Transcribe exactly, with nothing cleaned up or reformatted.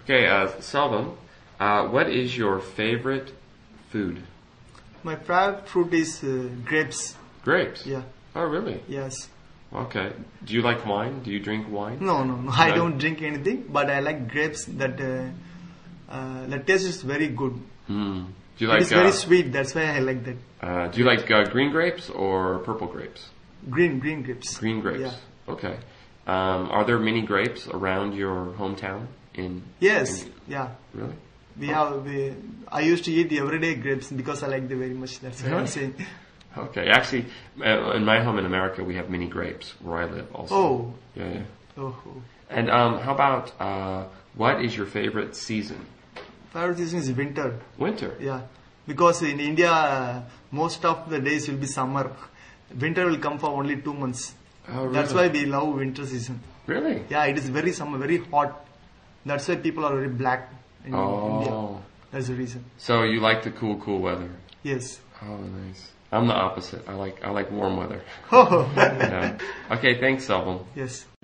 Okay, uh, Selvam, uh, what is your favorite food? My favorite fruit is uh, grapes. Grapes? Yeah. Oh, really? Yes. Okay. Do you like wine? Do you drink wine? No, no, no. I No? don't drink anything, but I like grapes. That uh, uh, the taste is very good. Hmm. Do you like? It is very uh, sweet. That's why I like that. uh, do you like uh, green grapes or purple grapes? Green, green grapes. Green grapes. Yeah. Okay. Um, are there many grapes around your hometown? In Yes. in- Yeah. Really? We have. We, I used to eat everyday grapes because I like them very much. That's why I'm Really? saying. Okay. Actually, uh, in my home in America, we have many grapes where I live. Also. Oh. Yeah. Yeah. Oh. oh. And um, how about uh, what is your favorite season? Favorite season is winter. Winter. Yeah. Because in India, uh, most of the days will be summer. Winter will come for only two months. Oh, really? That's why we love winter season. Really? Yeah, it is very summer, very hot. That's why people are very black in Oh. India. That's the reason. So you like the cool, cool weather? Yes. Oh, nice. I'm the opposite. I like I like warm weather. Oh. Yeah. Okay. Thanks, Selvam. Yes.